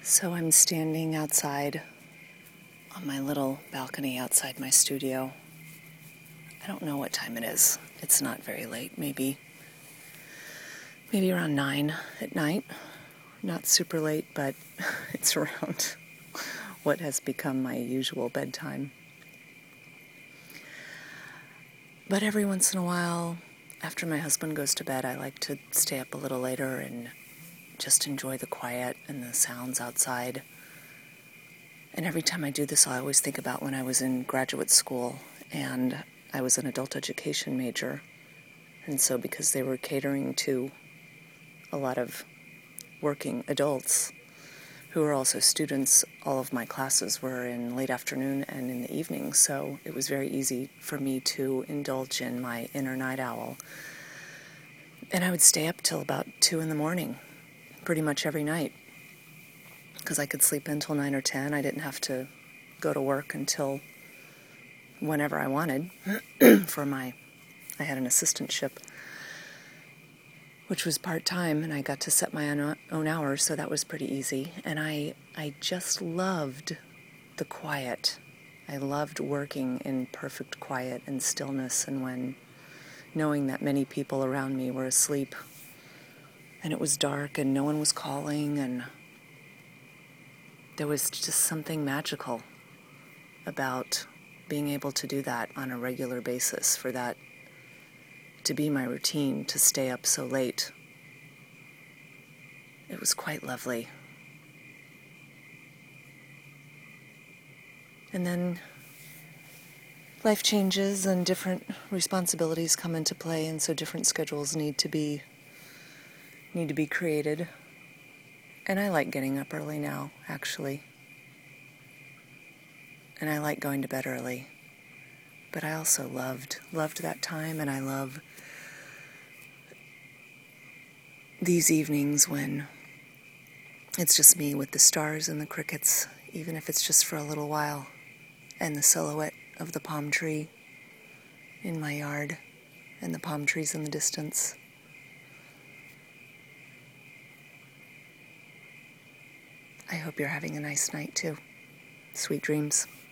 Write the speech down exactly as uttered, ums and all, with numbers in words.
So I'm standing outside on my little balcony outside my studio. I don't know what time it is. It's not very late, maybe maybe around nine at night. Not super late, but it's around what has become my usual bedtime. But every once in a while, after my husband goes to bed, I like to stay up a little later and just enjoy the quiet and the sounds outside. And every time I do this, I always think about when I was in graduate school and I was an adult education major. And so because they were catering to a lot of working adults who were also students, all of my classes were in late afternoon and in the evening. So it was very easy for me to indulge in my inner night owl. And I would stay up till about two in the morning, pretty much every night, because I could sleep until nine or ten. I didn't have to go to work until whenever I wanted for my, I had an assistantship, which was part-time, and I got to set my own, own hours, so that was pretty easy. And I, I just loved the quiet. I loved working in perfect quiet and stillness, and when knowing that many people around me were asleep, and it was dark, and no one was calling, and there was just something magical about being able to do that on a regular basis, for that to be my routine, to stay up so late. It was quite lovely. And then life changes and different responsibilities come into play, and so different schedules need to be need to be created. And I like getting up early now, actually. And I like going to bed early. But I also loved loved that time, and I love these evenings when it's just me with the stars and the crickets, even if it's just for a little while, and the silhouette of the palm tree in my yard and the palm trees in the distance. I hope you're having a nice night too. Sweet dreams.